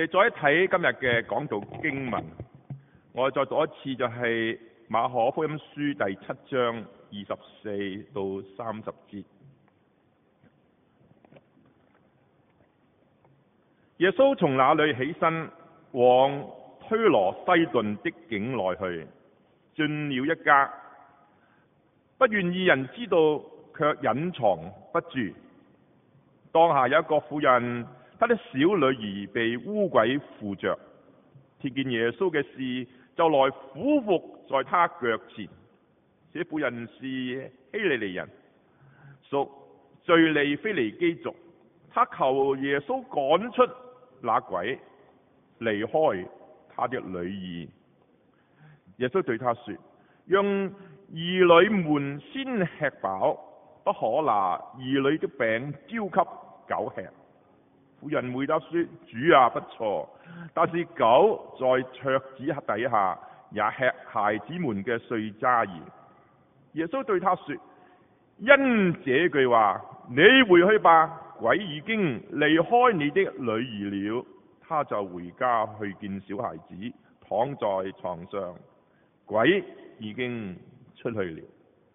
哋再睇今日嘅講道經文，我再讀一次，就係馬可福音書第7章24到30節。耶穌從那裏起身，往推羅西頓的境內去，進了一家，不願意人知道，卻隱藏不住。當下有一個婦人，他的小女兒被污鬼附着，聽見耶穌嘅事，就來俯伏在他腳前。這婦人是希利尼人，屬敘利腓尼基族。他求耶穌趕出那鬼，離開他的女兒。耶穌對他說：讓兒女們先吃飽，不可拿兒女的餅交給狗吃。婦人回答說：主啊，不錯，但是狗在桌子底下也吃孩子們嘅碎渣兒。耶穌對他說：因這句話，你回去吧，鬼已經離開你的女兒了。他就回家去見小孩子躺在床上，鬼已經出去了。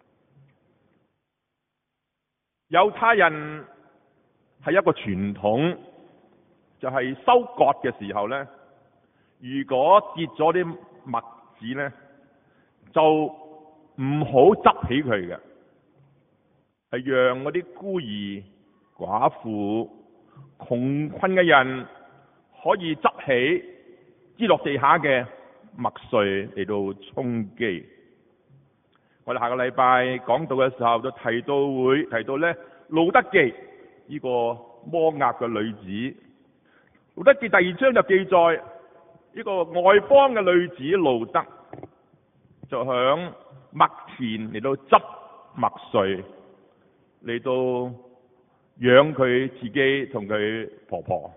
猶太人係一個傳統，就係收割嘅時候呢，如果跌咗啲麥子呢，就唔好執起佢嘅，係讓嗰啲孤兒寡婦窮困嘅人可以執起跌落地下嘅麥穗嚟到充飢。我哋下個禮拜講道嘅時候就會提到呢，路得記呢個摩押嘅女子。路得記第2章就記載呢個外邦嘅女子路得，就響麥田嚟到執麥穗，嚟到養佢自己同佢婆婆。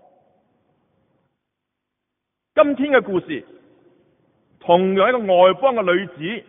今天嘅故事同樣一個外邦嘅女子，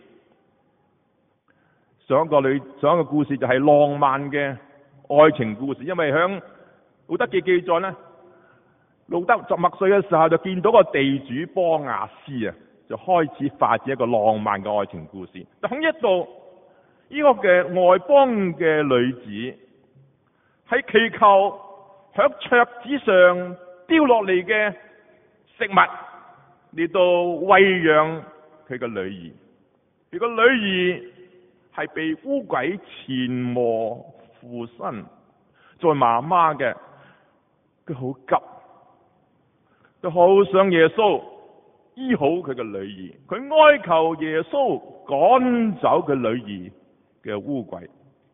上一個故事就係浪漫嘅愛情故事，因為響路得記記載呢，路得執麥穗嘅時候就見到個地主波亞斯啊，就開始發展一個浪漫嘅愛情故事。但喺一度呢個嘅外邦嘅女子喺祈求響桌子上掉落嚟嘅食物嚟到餵養佢嘅女兒。佢個女兒係被污鬼纏磨附身，作為媽媽嘅佢好急，佢好想耶穌醫好佢嘅女兒，佢哀求耶穌趕走佢女兒嘅污鬼。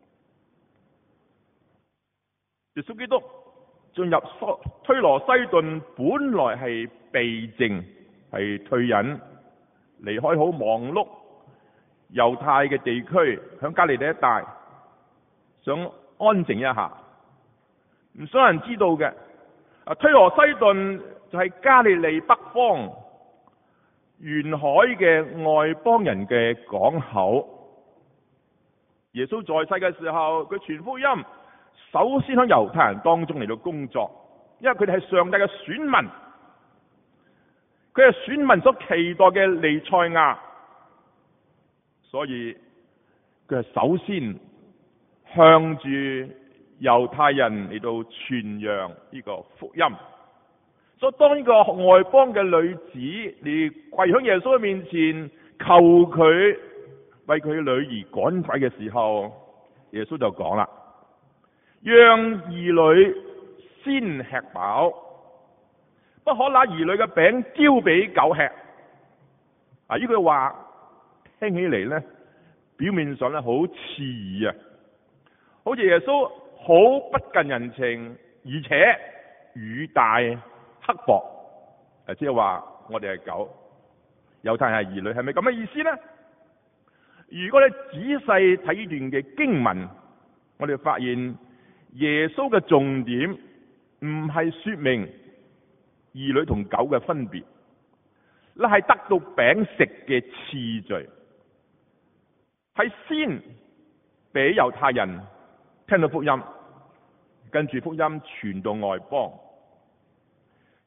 耶穌基督進入推羅西頓，本來係避靜，係退隱，離開好忙碌猶太嘅地區，響加利利一帶，想安靜一下，唔想人知道嘅。推羅西頓就係加利利北方沿海嘅外邦人嘅港口。耶穌在世嘅時候，佢傳福音，首先喺猶太人當中嚟到工作，因為佢哋係上帝嘅選民，佢係選民所期待嘅彌賽亞，所以佢係首先向住猶太人嚟到傳揚呢個福音。所以當呢個外邦嘅女子嚟跪喺耶穌嘅面前，求佢為佢女兒趕鬼嘅時候，耶穌就講啦：讓兒女先吃飽，不可拿兒女嘅餅交俾狗吃。呢句話聽起嚟呢，表面上呢好刺耳啊，好似耶穌好不近人情，而且語帶刻薄，即係話我哋係狗，猶太人係兒女，係咪咁嘅意思呢？如果你仔細睇呢段嘅經文，我哋發現耶穌嘅重點唔係說明兒女同狗嘅分別，那係得到餅食嘅次序，係先俾猶太人聽到福音，跟住福音傳到外邦。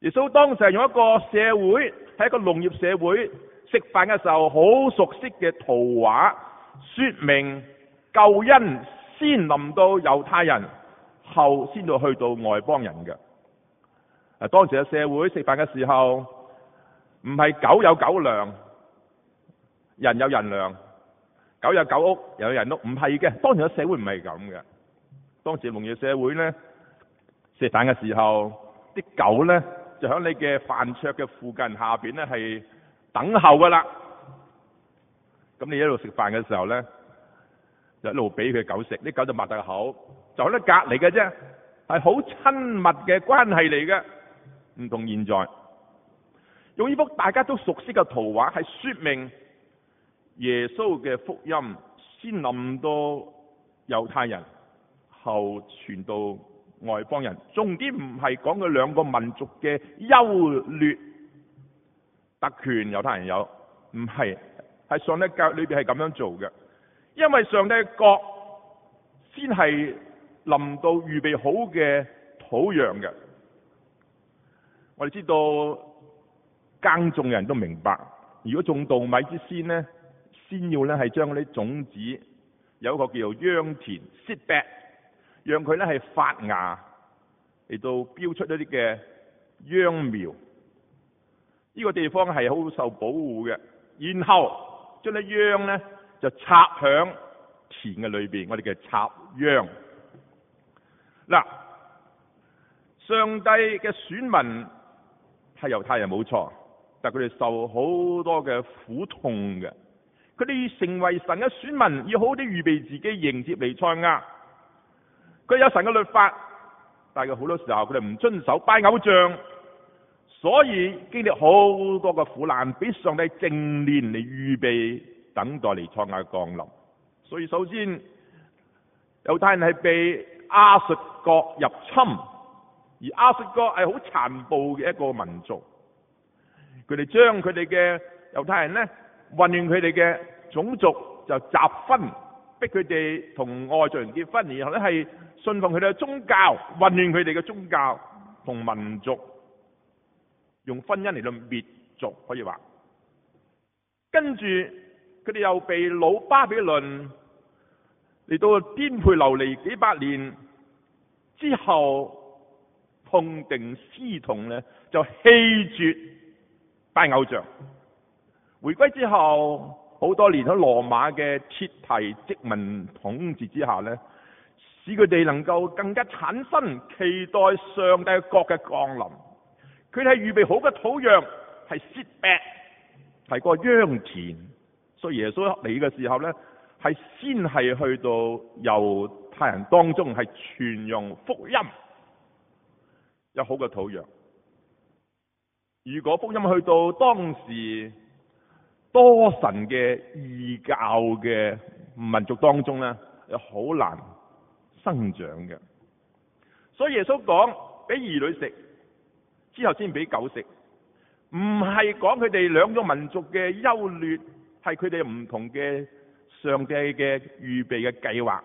耶穌當時係用一個社會，係一個農業社會，食飯嘅時候好熟悉嘅圖畫，說明救恩先臨到猶太人，後先到去到外邦人嘅。當時嘅社會食飯嘅時候，唔係狗有狗糧，人有人糧，狗有狗屋，人有人屋，唔係嘅。當時嘅社會唔係咁嘅。當時農業社會呢，食飯嘅時候，啲狗呢就喺你嘅飯桌嘅附近下邊呢係等候噶啦。咁你一路食飯嘅時候呢，就一路俾佢狗食，啲狗就擘大口，就喺你隔離嘅啫，係好親密嘅關係嚟嘅。唔同現在，用呢幅大家都熟悉嘅圖畫，係說明耶穌嘅福音先臨到猶太人，後傳到外邦人。重點唔係講佢兩個民族嘅優劣特權，猶太人有，唔係，係上帝教裏邊係咁樣做嘅。因為上帝嘅國先係臨到預備好嘅土壤嘅。我哋知道耕種人都明白，如果種稻米之先呢，先要呢係將嗰啲種子有一個叫做秧田 seedbed， 讓佢呢係發芽嚟到標出一啲嘅秧苗。呢個地方係好受保護嘅，然後將啲秧呢就插響田嘅裏邊，我哋嘅插秧。嗱，上帝嘅選民係猶太人冇錯，但係佢哋受好多嘅苦痛嘅。佢哋成為神嘅選民，要好啲預備自己迎接彌賽亞。佢有神嘅律法，但係好多時候佢哋唔遵守，拜偶像，所以經歷好多嘅苦難，俾上帝正念嚟預備等待彌賽亞降臨。所以首先猶太人係被亞述國入侵。而亞述國係好殘暴嘅一個民族，佢哋將佢哋嘅猶太人呢混亂佢哋嘅種族，就雜婚，逼佢哋同外族人結婚，然後呢係信奉佢哋嘅宗教，混亂佢哋嘅宗教同民族，用婚姻嚟到滅族可以話。跟住佢哋又被老巴比倫嚟到顛沛流離幾百年之後，痛定思痛呢，就棄絕拜偶像。回歸之後好多年喺羅馬嘅徹底殖民統治之下呢，使佢哋能夠更加產生期待上帝國嘅降臨。佢哋係預備好嘅土壤，係 seedbed， 係個秧田。所以耶穌嚟嘅時候呢，係先係去到猶太人當中係傳揚福音。有好嘅土壤。如果福音去到當時多神嘅異教嘅民族當中呢，又好難生長嘅。所以耶穌講俾兒女食，之後先俾狗食，唔係講佢哋兩種民族嘅優劣，係佢哋唔同嘅上帝嘅預備嘅計劃。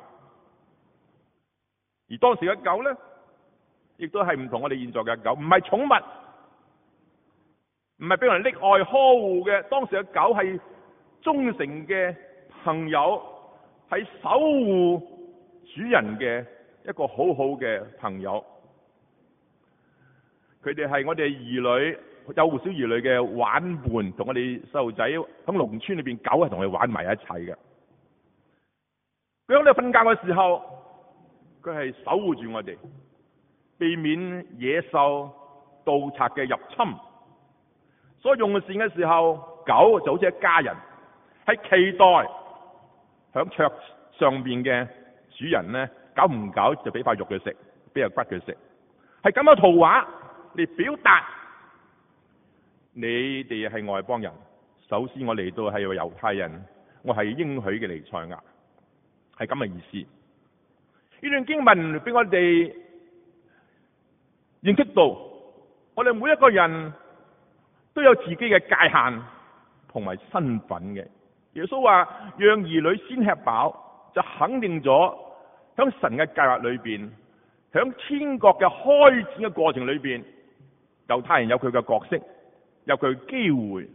而當時嘅狗呢，亦都係唔同我哋現在嘅狗，唔係寵物，唔係俾人溺愛呵護嘅。當時嘅狗係忠誠嘅朋友，係守護主人嘅一個好好嘅朋友。佢哋係我哋兒女幼小兒女嘅玩伴，同我哋細路仔喺農村裏邊，狗係同佢玩埋一齊嘅。佢喺我哋瞓覺嘅時候，佢係守護住我哋，避免野獸盜賊嘅入侵。所以用膳嘅時候，狗就好似一家人，係期待響桌上邊嘅主人呢，久唔久就俾塊肉佢食，俾塊骨佢食，係咁嘅圖畫嚟表達你哋係外邦人。首先我嚟到係猶太人，我係應許嘅彌賽亞，係咁嘅意思。呢段經文俾我哋認識到，我哋每一個人都有自己嘅界限同埋身份嘅。耶穌話讓兒女先吃飽，就肯定咗喺神嘅計劃裏邊，喺天國嘅開展嘅過程裏邊， 猶太人有佢嘅角色，有佢嘅機會，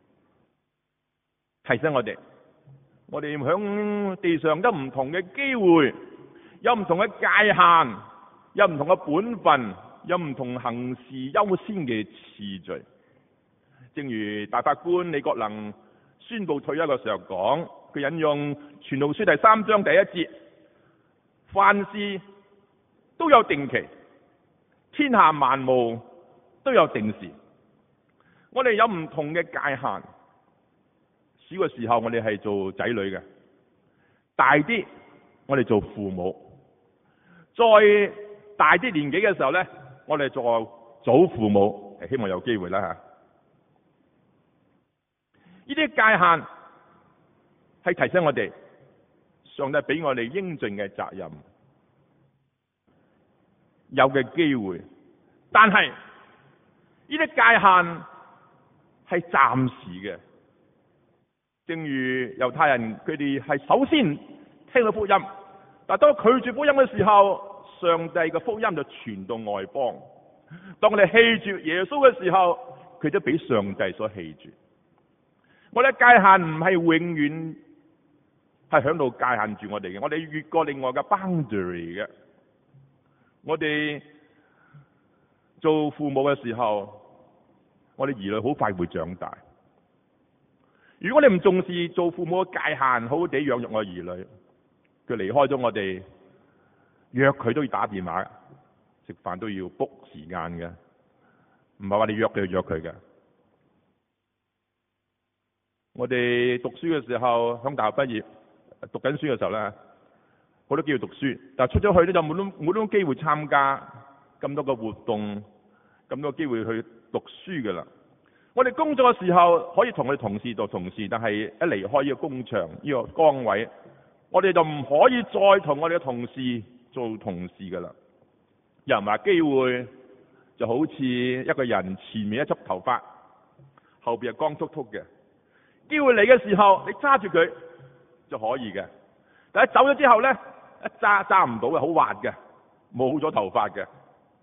提醒我哋響地上有唔同嘅機會，有唔同嘅界限，有唔同嘅本分，有唔同行事優先嘅次序。正如大法官李國能宣布退休嘅時候講，佢引用傳道書第3章第1節，凡事都有定期，天下萬務都有定時。我哋有唔同嘅界限，小嘅時候我哋係做仔女嘅，大啲我哋做父母，再大啲年紀嘅時候呢，我哋做祖父母，希望有機會啦吓。呢啲界限係提醒我哋，上帝俾我哋應盡嘅責任，有嘅機會，但係呢啲界限係暫時嘅。正如猶太人佢哋係首先聽到福音，但當拒絕福音嘅時候，上帝嘅福音就傳到外邦。當我哋棄絕耶穌嘅時候，佢都俾上帝所棄絕。我哋界限唔係永遠係響度界限住我哋嘅，我哋越過另外嘅 boundary 嘅。我哋做父母嘅時候，我哋兒女好快會長大。如果你唔重視做父母嘅界限，好好地養育我兒女，佢離開咗我哋，約佢都要打電話，食飯都要 book 時間嘅，唔係話你約佢就約佢嘅。我哋讀書嘅時候，響大學畢業讀緊書嘅時候咧，好多機會讀書，但係出咗去咧就冇多機會參加咁多個活動，咁多機會去讀書噶啦。我哋工作嘅時候可以同我哋同事做同事，但係一離開呢個工場呢個崗位，我哋就唔可以再同我哋嘅同事做同事噶啦。有人話機會就好似一個人前面一束頭髮，後邊係光禿禿嘅。機會嚟嘅時候，你揸住佢就可以嘅，但係走咗之後呢，一揸唔到嘅，好滑嘅，冇咗頭髮嘅。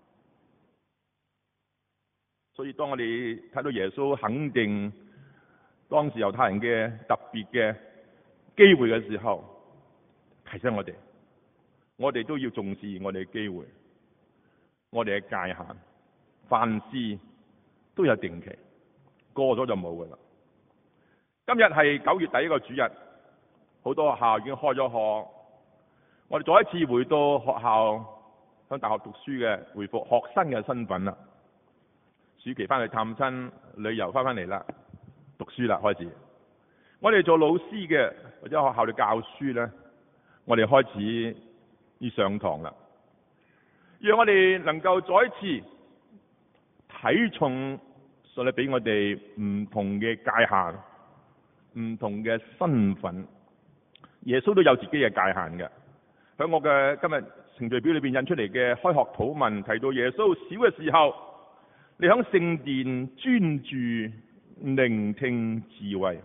所以當我哋睇到耶穌肯定當時猶太人嘅特別嘅機會嘅時候，提醒我哋都要重視我哋嘅機會，我哋嘅界限，凡事都有定期，過咗就冇噶啦。今日係9月第一個主日，好多學校已經開咗學，我哋再一次回到學校向大學讀書嘅，回復學生嘅身份啦。暑期翻去探親、旅遊翻嚟啦，讀書啦開始。我哋做老師嘅或者學校嘅教書呢，我哋開始要上堂啦。讓我哋能夠再一次睇重上帝俾我哋唔同嘅界限。唔同嘅身份，耶穌都有自己嘅界限嘅。喺我嘅今日程序表裏邊印出嚟嘅開學禱文提到，耶穌小嘅時候，你喺聖殿專注聆聽智慧。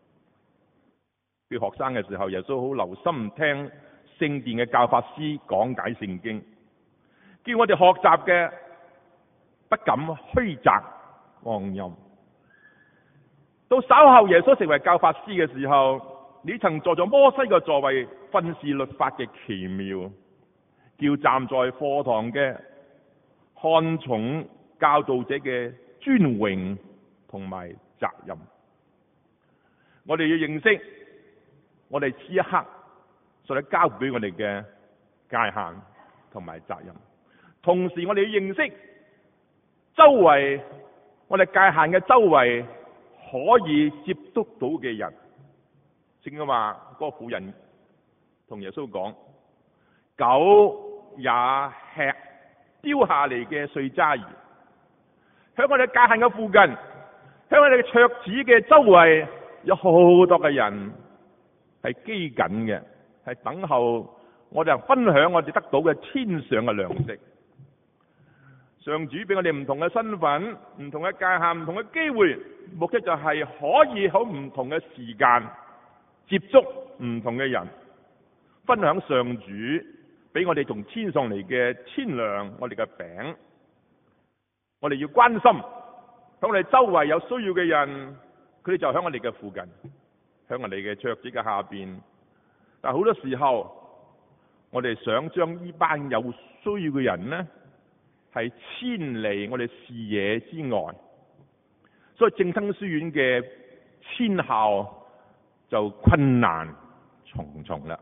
叫學生嘅時候，耶穌好留心聽聖殿嘅教法師講解聖經，叫我哋學習嘅不敢虛擲放任。到稍後耶穌成為教法師嘅時候，你曾坐在摩西嘅座位訓示律法嘅奇妙，叫站在課堂嘅看重教導者嘅尊榮同埋責任。我哋要認識我哋此一刻所以交俾我哋嘅界限同埋責任，同時我哋要認識周圍我哋界限嘅周圍可以接觸到嘅人。正因話嗰個婦人同耶穌講，狗也吃丟下嚟嘅碎渣兒。喺我哋界限嘅附近，喺我哋嘅桌子嘅周圍，有好多嘅人係飢緊嘅，係等候我哋分享我哋得到嘅天上嘅糧食。上主俾我哋唔同嘅身份、唔同嘅界限、唔同嘅機會，目的就係可以喺唔同嘅時間接觸唔同嘅人，分享上主俾我哋從天上嚟嘅天糧，我哋嘅餅。 我哋要關心，喺我哋周圍有需要嘅人，佢哋就喺我哋嘅附近，喺我哋嘅桌子嘅下邊。但好多時候，我哋想將呢班有需要嘅人呢，係遷離我哋視野之外，所以正生書院嘅遷校就困難重重啦。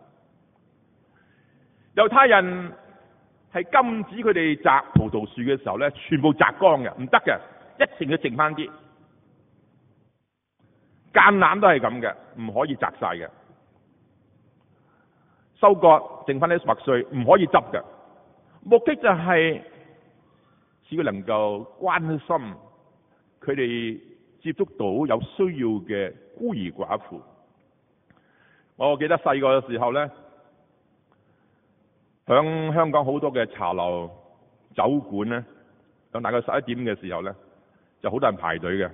猶太人係禁止佢哋摘葡萄樹嘅時候呢，全部摘光嘅，唔得嘅，一定要剩翻啲。橄欖都係咁嘅，唔可以摘晒嘅。收割剩翻啲麥穗唔可以執嘅，目的就係使佢能夠關心佢哋接觸到有需要嘅孤兒寡婦。我記得細個嘅時候呢，響香港好多嘅茶樓酒館呢，響大概11點嘅時候呢，就好多人排隊嘅。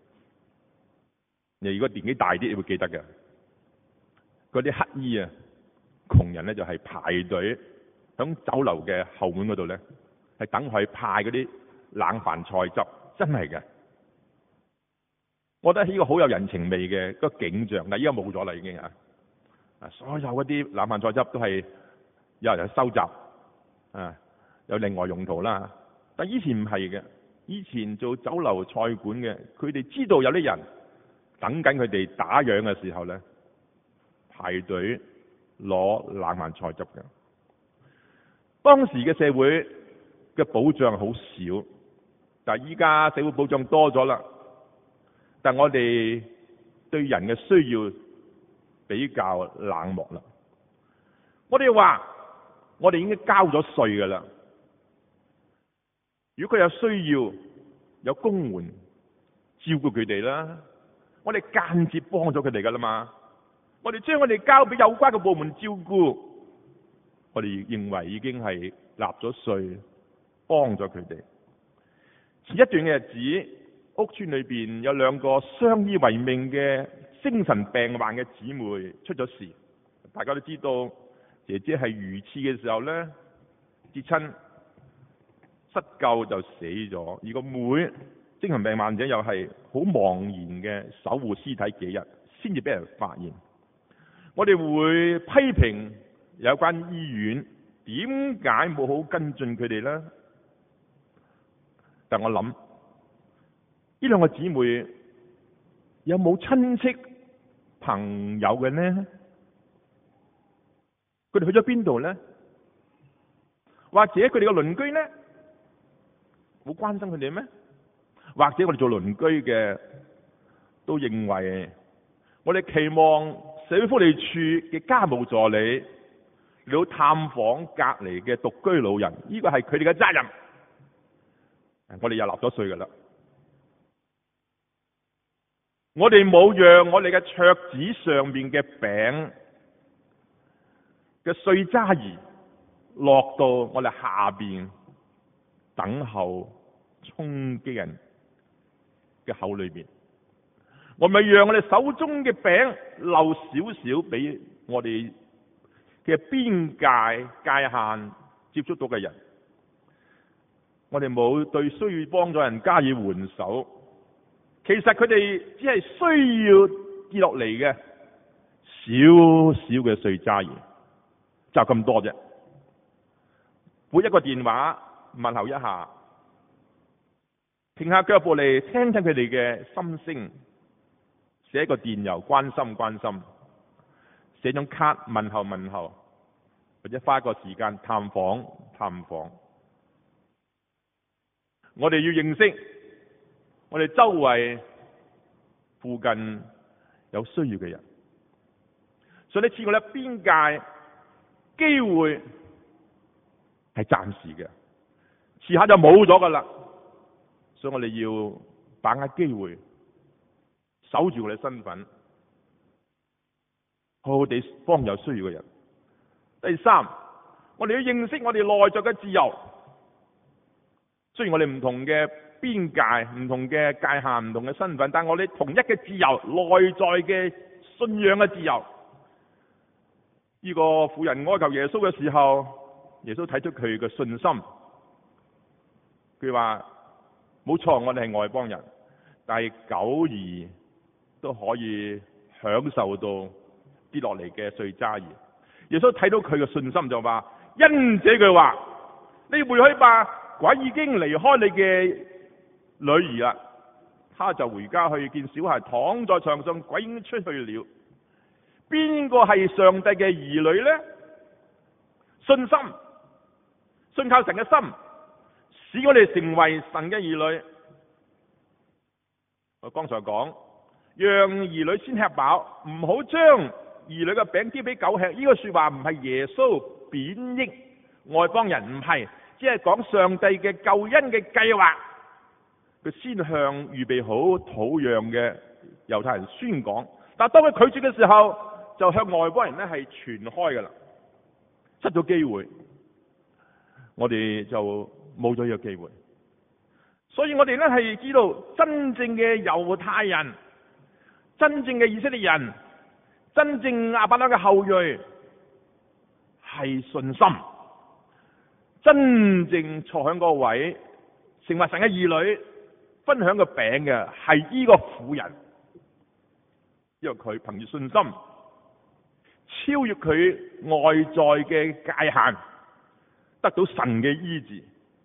你如果年紀大啲，你會記得嘅。嗰啲乞衣啊，窮人呢，就係排隊響酒樓嘅後門嗰度呢，係等佢派嗰啲冷飯菜汁，真係嘅。我覺得呢個好有人情味嘅個景象，但係依家冇咗啦已經啊！所有嗰啲冷飯菜汁都係有人去收集，有另外用途啦。但以前唔係嘅，以前做酒樓菜館嘅，佢哋知道有啲人等緊佢哋打烊嘅時候呢，排隊攞冷飯菜汁嘅。當時嘅社會嘅保障好少，但係依家社會保障多咗啦。但我哋對人嘅需要比較冷漠啦。我哋話我哋已經交咗稅㗎啦。如果佢有需要，有公援照顧佢哋啦，我哋間接幫咗佢哋㗎啦嘛。我哋將我哋交俾有關嘅部門照顧，我哋認為已經係納咗稅，幫咗佢哋。前一段嘅日子，屋村裏邊有2個相依為命嘅精神病患嘅姊妹出咗事。大家都知道，姐姐係魚刺嘅時候呢，跌親失救就死咗。而個妹精神病患者又係好茫然嘅守護屍體幾日，先至俾人發現。我哋會批評有關醫院點解冇好跟進佢哋呢？但我諗，呢2個姊妹有冇親戚朋友嘅呢？佢哋去咗邊度呢？或者佢哋嘅鄰居呢？好關心佢哋咩？或者我哋做鄰居嘅都認為，我哋期望社會福利處嘅家務助理嚟到探訪隔離嘅獨居老人，呢個係佢哋嘅責任。我哋又納咗稅㗎啦。我哋冇讓我哋嘅桌子上面嘅餅嘅碎渣兒落到我哋下邊等候充飢人嘅口裏邊。我咪讓我哋手中嘅餅漏少少俾我哋嘅邊界界限接觸到嘅人。我哋冇對需要幫助人加以援手，其實佢哋只係需要跌落嚟嘅少少嘅碎渣兒，就咁多啫。撥一個電話問候一下，停下腳步嚟聽聽佢哋嘅心聲，寫一個電郵關心關心，寫張卡問候問候，或者花一個時間探訪探訪。我哋要認識我哋周圍附近有需要嘅人，所以你似我哋邊界機會係暫時嘅，遲下就冇咗㗎啦。所以我哋要把握機會，守住我哋身份，好好地幫有需要嘅人。第三，我哋要認識我哋內在嘅自由。雖然我哋唔同嘅邊界、唔同嘅界限、唔同嘅身份，但我哋同一嘅自由，內在嘅信仰嘅自由。呢個婦人哀求耶穌嘅時候，耶穌睇出佢嘅信心。佢話： 冇錯，我哋係外邦人，但係久而都可以享受到跌落嚟嘅碎渣兒。耶穌睇到佢嘅信心就話：因這句話，你回去吧，鬼已經離開你嘅女兒啦。他就回家去，見小孩躺在床上，鬼已經出去了。邊個係上帝嘅兒女呢？信心，信靠神嘅心，使我哋成為神嘅兒女。我剛才講，讓兒女先吃飽，唔好將兒女嘅餅丟俾狗吃。呢個說話唔係耶穌貶抑外邦人，唔係，只係講上帝嘅救恩嘅計劃。佢先向預備好土壤嘅猶太人宣講，但當佢拒絕嘅時候，就向外邦人咧係傳開噶啦，失咗機會，我哋就冇咗呢個機會。所以我哋咧係知道真正嘅猶太人，真正嘅以色列人，真正亞伯拉嘅後裔係信心，真正坐響嗰位成為神嘅兒女，分享個餅嘅係呢個婦人，因為佢憑住信心超越佢外在嘅界限，得到神嘅醫治。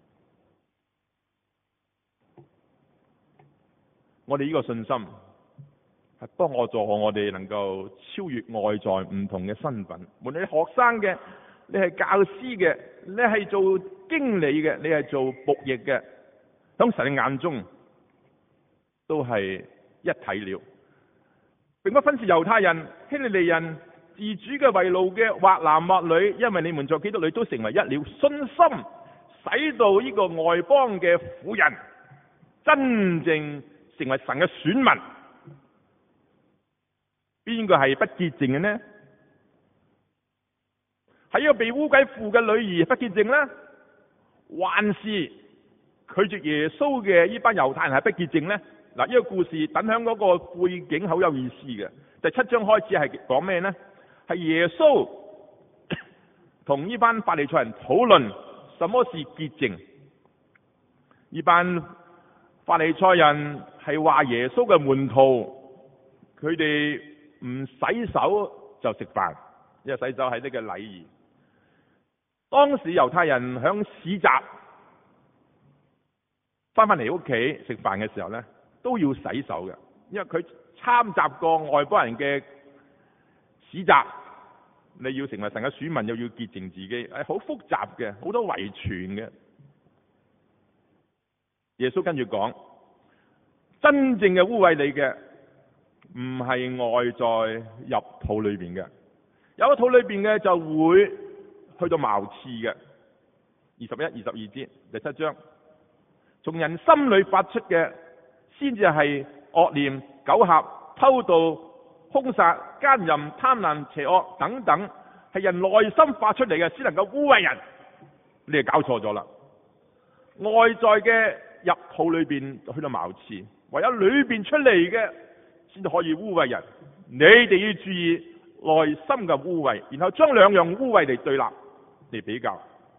我哋呢個信心係幫助我哋能夠超越外在唔同嘅身份，無論你學生嘅，你係教師嘅，你係做經理嘅，你係做僕役嘅，喺神嘅眼中都係一體了，並不分是猶太人、希利尼人、自主嘅、為奴嘅，或男或女，因為你們在基督裏都成為一了。信心使到呢個外邦嘅婦人真正成為神嘅選民。邊個係不潔淨嘅呢？係一個被污鬼附嘅女兒不潔淨呢？還是拒絕耶穌嘅呢班猶太人係不潔淨呢？嗱，呢個故事等響嗰個背景好有意思嘅。第7章開始係講咩呢？係耶穌同呢班法利賽人討論什麼是潔淨。呢班法利賽人係話耶穌嘅門徒，佢哋唔洗手就食飯，因為洗手係呢個禮儀。當時猶太人響市集翻嚟屋企食飯嘅時候呢，都要洗手嘅，因為佢參雜過外邦人嘅市集，你要成為神嘅選民，又要潔淨自己，係好複雜嘅，好多遺傳嘅。耶穌跟住講，真正嘅污穢你嘅唔係外在入肚裏邊嘅，有咗肚裏邊嘅就會去到茅廁嘅。21、22節第7章，從人心裏發出嘅先至係惡念、苟合、偷盜、兇殺、奸淫、貪婪、邪惡等等，係人內心發出嚟嘅，先能夠污穢人。你係搞錯咗啦！外在嘅入肚裏邊去到茅廁，唯有裏邊出嚟嘅先可以污穢人。你哋要注意內心嘅污穢，然後將兩樣污穢嚟對立嚟比較。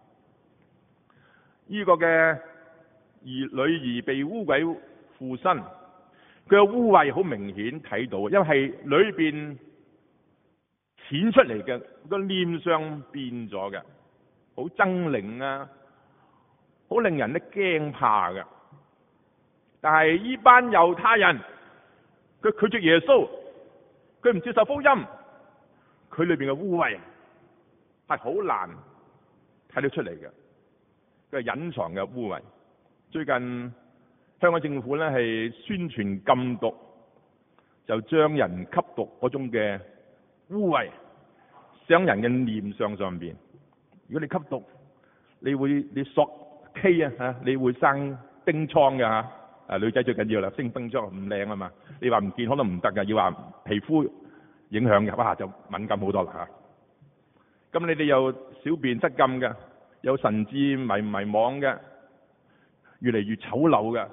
呢個嘅女兒被污鬼附身，佢嘅污穢好明顯睇到，因為係裏邊顯出嚟嘅，個臉上變咗嘅，好猙獰啊，好令人都驚怕嘅。但係呢班猶太人，佢拒絕耶穌，佢唔接受福音，佢裏邊嘅污穢係好難睇得出嚟嘅，佢係隱藏嘅污穢。最近香港政府咧係宣傳禁毒，就將人吸毒嗰種嘅污穢上人嘅臉上邊。如果你吸毒，你索 K 啊吓，你會生冰瘡嘅吓。女仔最緊要啦，生冰瘡唔靚啊嘛。你話唔健康都唔得噶，要話皮膚影響嘅，哇就敏感好多啦吓。咁你哋又小便失禁嘅，有神志迷惘嘅，越嚟越醜陋嘅，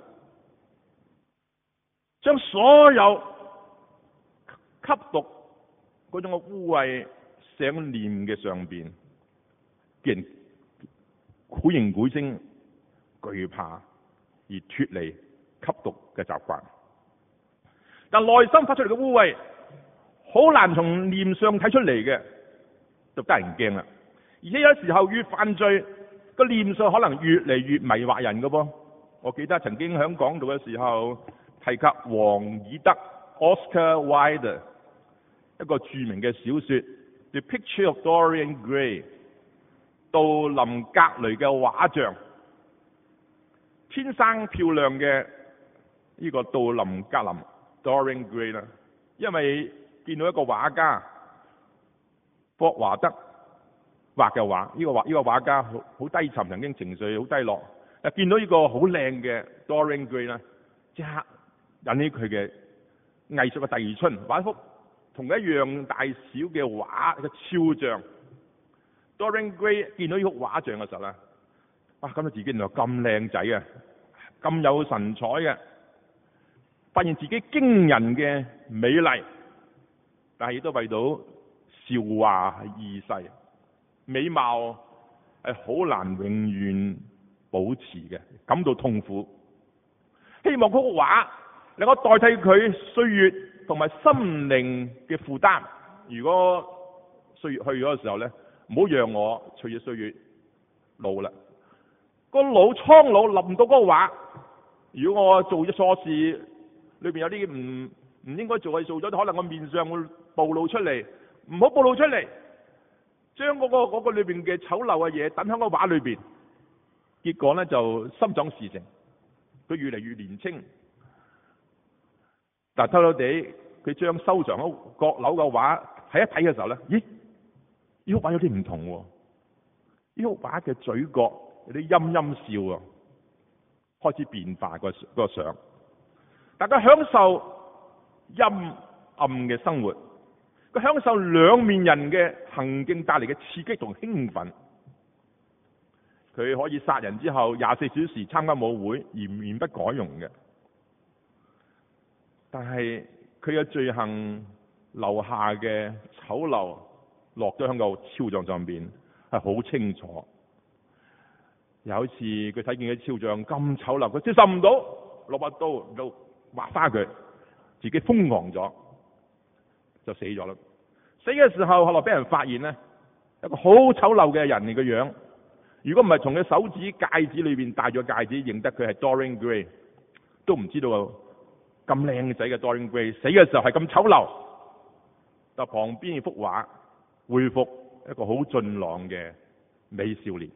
將所有吸毒嗰種嘅污穢上臉嘅上邊，叫人繪形繪聲懼怕， 而脫離吸毒嘅習慣。但內心發出嚟嘅污穢，好難從臉上睇出嚟嘅，就得人驚啦。而且有時候越犯罪，個臉上可能越嚟越迷惑人嘅噃。我記得曾經喺講道嘅時候提及王爾德 Oscar Wilde 一個著名嘅小說 The Picture of Dorian Gray 杜林格雷嘅畫像，天生漂亮嘅呢個杜林格林 Dorian Gray 啦，因為見到一個畫家霍華德畫嘅畫，呢個畫家好低沉，曾經情緒好低落。見到呢個好靚嘅 Dorian Gray 啦，即刻引起佢嘅藝術嘅第二春，畫一幅同佢一樣大小嘅畫嘅肖像。Dorian Gray 見到呢幅畫像嘅時候咧，感到自己原來咁靚仔啊，咁有神采嘅，發現自己驚人嘅美麗，但係亦都為到韶華二世，美貌係好難永遠保持嘅，感到痛苦，希望嗰幅畫能夠代替佢歲月同埋心靈嘅負擔。如果歲月去咗嘅時候咧，唔好讓我隨住歲月老啦，個老蒼老臨到嗰個畫。如果我做咗錯事，裏邊有啲唔應該做嘅做咗，可能我面上會暴露出嚟，唔好暴露出嚟，將嗰個裏邊嘅醜陋嘅嘢等喺個畫裏邊。結果咧就心想事成，佢越嚟越年輕，但偷偷地佢將收藏喺閣樓嘅畫睇一睇嘅時候咧，咦？呢幅畫有啲唔同喎，呢幅畫嘅嘴角有啲陰陰笑啊，開始變化個相。大家享受陰暗嘅生活，佢享受兩面人嘅行徑帶嚟嘅刺激同興奮。佢可以殺人之後24小時參加舞會而面不改容嘅，但係佢嘅罪行留下嘅醜陋落咗喺個肖像上邊係好清楚。有一次佢睇見嘅肖像咁醜陋，佢接受唔到，攞把刀就劃花佢，自己瘋狂咗，就死咗啦。死嘅時候後來俾人發現呢，一個好醜陋嘅人嚟嘅樣。如果唔係從佢手指戒指裏邊戴咗戒指認得佢係 Dorian Gray， 都唔知道咁靚仔嘅 Dorian Gray 死嘅時候係咁醜陋。但旁邊幅畫恢復一個好俊朗嘅美少年。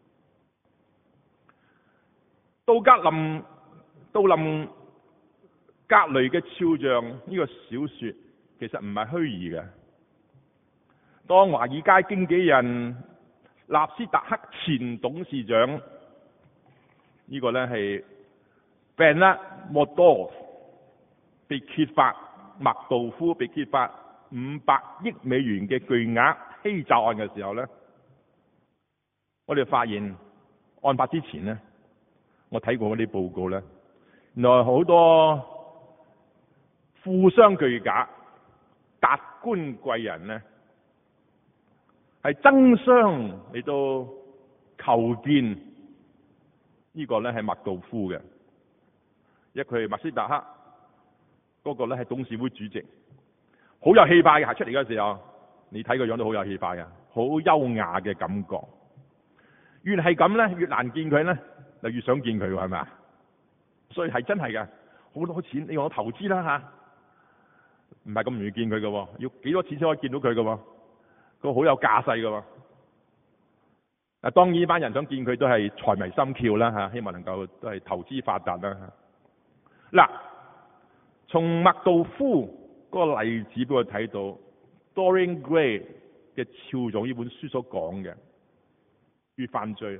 杜林格雷嘅肖像呢個小說其實唔係虛擬嘅。當華爾街經紀人納斯達克前董事長呢個呢係 Bernard Madoff 被揭發，麥道夫被揭發500億美元嘅巨額欺詐案嘅時候呢，我哋發現案發之前呢，我睇過嗰啲報告呢，原來好多富商巨賈、達官貴人呢係爭相嚟到求見呢個咧係麥道夫嘅，因為佢係麥斯達克嗰個咧係董事會主席，好有氣派嘅，行出嚟嘅時候，你睇個樣都好有氣派嘅，好優雅嘅感覺。越係咁咧，越難見佢咧，就越想見佢，係咪啊？所以係真係嘅，好多錢你用我投資啦吓，唔係咁容易見佢嘅，要幾多錢先可以見到佢嘅？佢好有架勢㗎喎。當然呢班人想見佢都係財迷心竅啦嚇，希望能夠都係投資發達啦。嗱，從麥道夫嗰個例子俾我睇到 Dorian Gray 嘅肖像呢本書所講嘅，越犯罪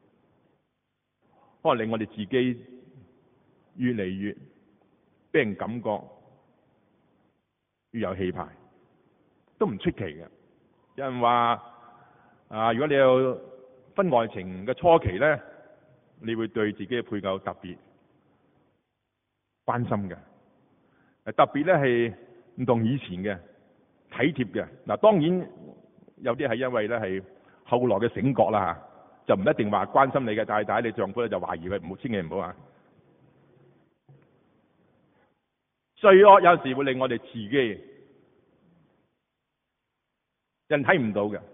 可能令我哋自己越嚟越俾人感覺越有氣派，都唔出奇嘅。有人話如果你有婚外情嘅初期咧，你會對自己嘅配偶特別關心嘅，特別咧係唔同以前嘅體貼嘅。嗱，當然有啲係因為咧係後來嘅醒覺啦嚇，就唔一定話關心你嘅太太，你丈夫咧就懷疑佢，唔好，千祈唔好啊。 罪惡有時會令我哋自己人睇唔到嘅，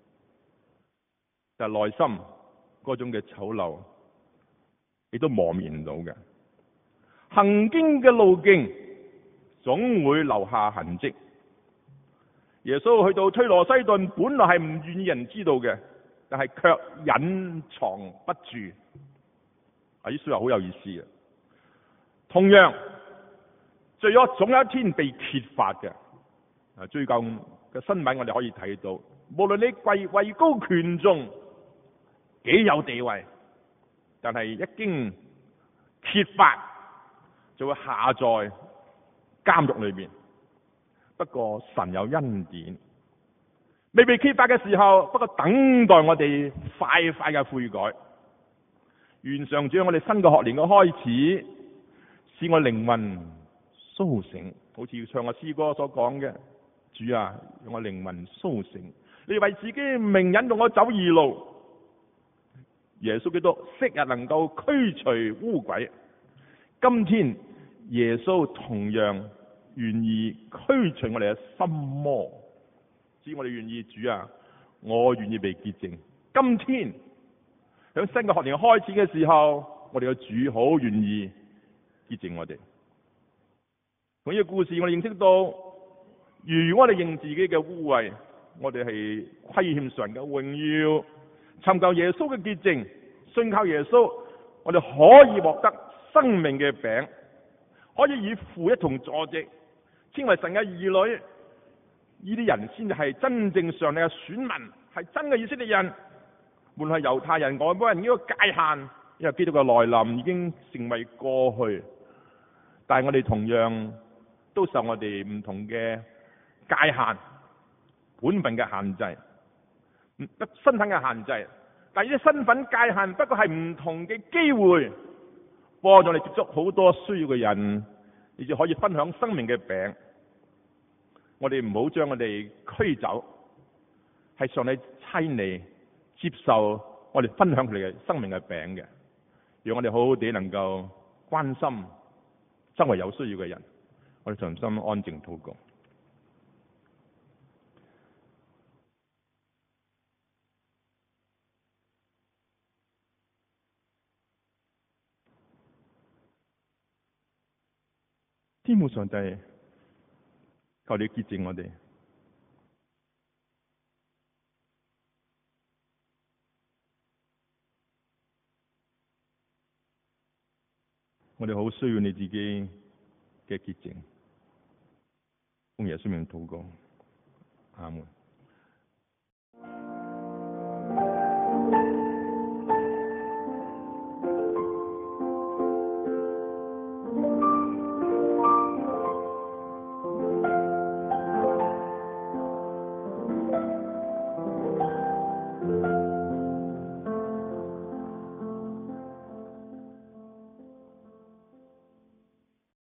就係內心嗰種嘅醜陋，亦都磨滅唔到嘅。行經嘅路徑總會留下痕跡。耶穌去到推羅西頓，本來係唔願意人知道嘅，但係卻隱藏不住。啊，呢說話好有意思啊！同樣，罪惡總有一天被揭發嘅。啊，最近嘅新聞我哋可以睇到，無論你位高權重，幾有地位，但係一經揭發，就會下在監獄裏面。不過神有恩典，未被揭發嘅時候，不過等待我哋快快嘅悔改。願上主我哋新嘅學年嘅開始，使我靈魂甦醒，好似要唱個詩歌所講嘅，主啊，讓我靈魂甦醒，你為自己名引導我走義路。耶穌基督昔日能夠驅除污鬼，今天耶穌同樣願意驅除我哋嘅心魔，只要我哋願意，主啊，我願意被潔淨。今天喺新嘅學年開始嘅時候，我哋嘅主好願意潔淨我哋。從呢個故事我哋認識到，如果我哋認自己嘅污穢，我哋係虧欠神嘅榮耀，尋求耶穌嘅潔淨，信靠耶穌，我哋可以獲得生命嘅餅，可以與父一同坐席，稱為神嘅兒女。呢啲人先至係真正上帝嘅選民，係真嘅以色列人。無論係猶太人、外邦人，呢個界限，因為基督嘅來臨已經成為過去，但係我哋同樣都受我哋唔同嘅界限、本分嘅限制、身份嘅限制。但係呢啲身份界限不過係唔同嘅機會，幫助你接觸好多需要嘅人，你就可以分享生命嘅餅。我哋唔好將我哋驅走，係上帝差你接受我哋分享佢哋嘅生命嘅餅嘅，讓我哋好好地能夠關心周圍有需要嘅人。我哋重新安靜禱告。天父上帝，求你潔淨我哋。我哋好需要你自己嘅潔淨，奉耶穌名禱告，阿門。